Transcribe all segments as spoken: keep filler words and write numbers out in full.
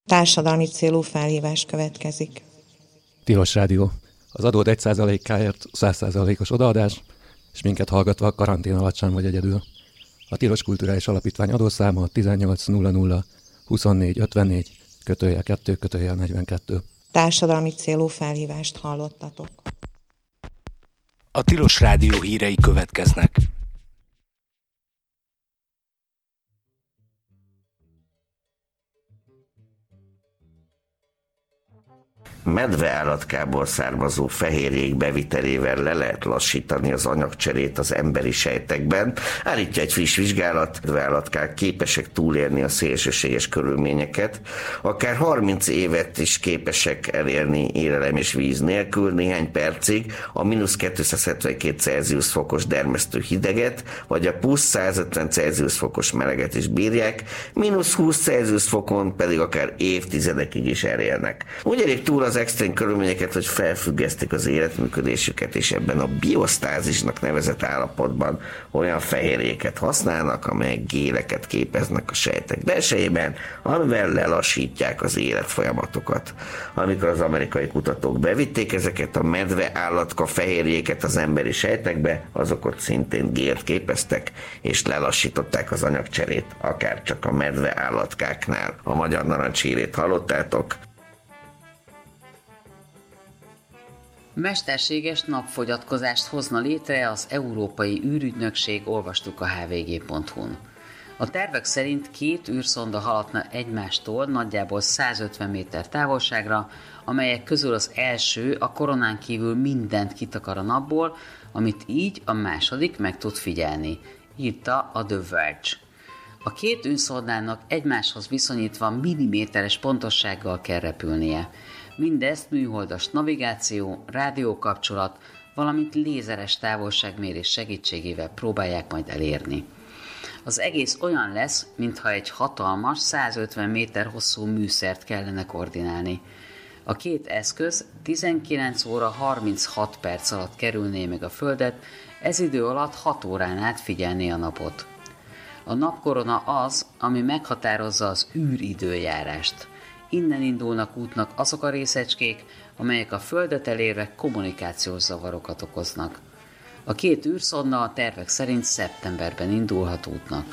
Társadalmi célú felhívás következik. Tilos Rádió. Az adód egy százalékáért száz százalékos odaadás, és minket hallgatva karantén alatt sem vagy egyedül. A Tilos Kulturális Alapítvány adószáma tizennyolc nulla nulla huszonnégy ötvennégy kötőjel kettő kötőjel negyvenkettő. Társadalmi célú felhívást hallottatok. A Tilos Rádió hírei következnek. Medveállatkából származó fehérjék bevitelével le lehet lassítani az anyagcserét az emberi sejtekben. Állítja egy friss vizsgálat, medveállatkák képesek túlélni a szélsőséges körülményeket, akár harminc évet is képesek elérni élelem és víz nélkül, néhány percig a mínusz kétszázhetvenkét Celsius fokos dermesztő hideget, vagy a plusz százötven Celsius fokos meleget is bírják, mínusz húsz Celsius fokon pedig akár évtizedekig is elélnek. Úgy elég túl az extrém körülményeket, hogy felfüggesztik az életműködésüket, és ebben a biosztázisnak nevezett állapotban olyan fehérjéket használnak, amelyek géleket képeznek a sejtek belsejében, amivel lelassítják az életfolyamatokat. Amikor az amerikai kutatók bevitték ezeket a medve állatka fehérjéket az emberi sejtekbe, azok ott szintén gélt képeztek, és lelassították az anyagcserét, akár csak a medve állatkáknál. A Magyar Narancs hírét hallottátok. Mesterséges napfogyatkozást hozna létre az Európai űrügynökség, olvastuk a há vé gé pont hu-n. A tervek szerint két űrszonda haladna egymástól nagyjából százötven méter távolságra, amelyek közül az első a koronán kívül mindent kitakar a napból, amit így a második meg tud figyelni, írta a The Verge. A két űrszondának egymáshoz viszonyítva milliméteres pontossággal kell repülnie. Mindezt műholdas navigáció, rádiókapcsolat, valamint lézeres távolságmérés segítségével próbálják majd elérni. Az egész olyan lesz, mintha egy hatalmas, százötven méter hosszú műszert kellene koordinálni. A két eszköz tizenkilenc óra harminchat perc alatt kerülné meg a Földet, ez idő alatt hat órán át figyelné a napot. A napkorona az, ami meghatározza az űridőjárást. Innen indulnak útnak azok a részecskék, amelyek a Földet elérve kommunikációs zavarokat okoznak. A két űrszonda a tervek szerint szeptemberben indulhat útnak.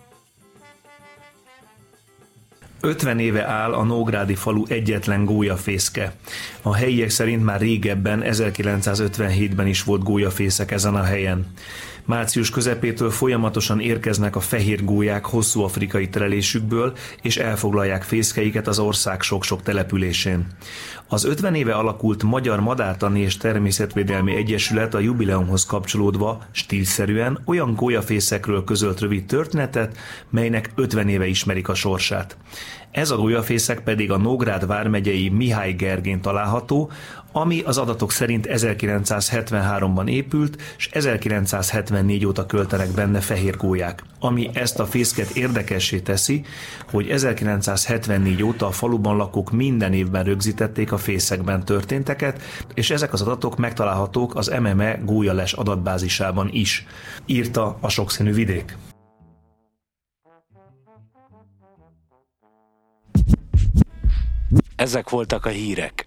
ötven éve áll a nógrádi falu egyetlen gólyafészke. A helyiek szerint már régebben, ezerkilencszázötvenhétben is volt gólyafészek ezen a helyen. Március közepétől folyamatosan érkeznek a fehér gólyák hosszú afrikai terelésükből, és elfoglalják fészkeiket az ország sok-sok településén. Az ötven éve alakult Magyar Madártani és Természetvédelmi Egyesület a jubileumhoz kapcsolódva stílszerűen olyan gólyafészekről közölt rövid történetet, melynek ötven éve ismerik a sorsát. Ez a gólyafészek pedig a Nógrád vármegyei Mihály Gergén található, ami az adatok szerint ezerkilencszázhetvenháromban épült, és ezerkilencszázhetvennégy óta költenek benne fehér gólyák. Ami ezt a fészket érdekessé teszi, hogy ezerkilencszázhetvennégy óta a faluban lakók minden évben rögzítették a fészekben történteket, és ezek az adatok megtalálhatók az em em e gólyales adatbázisában is, írta a Sokszínű Vidék. Ezek voltak a hírek.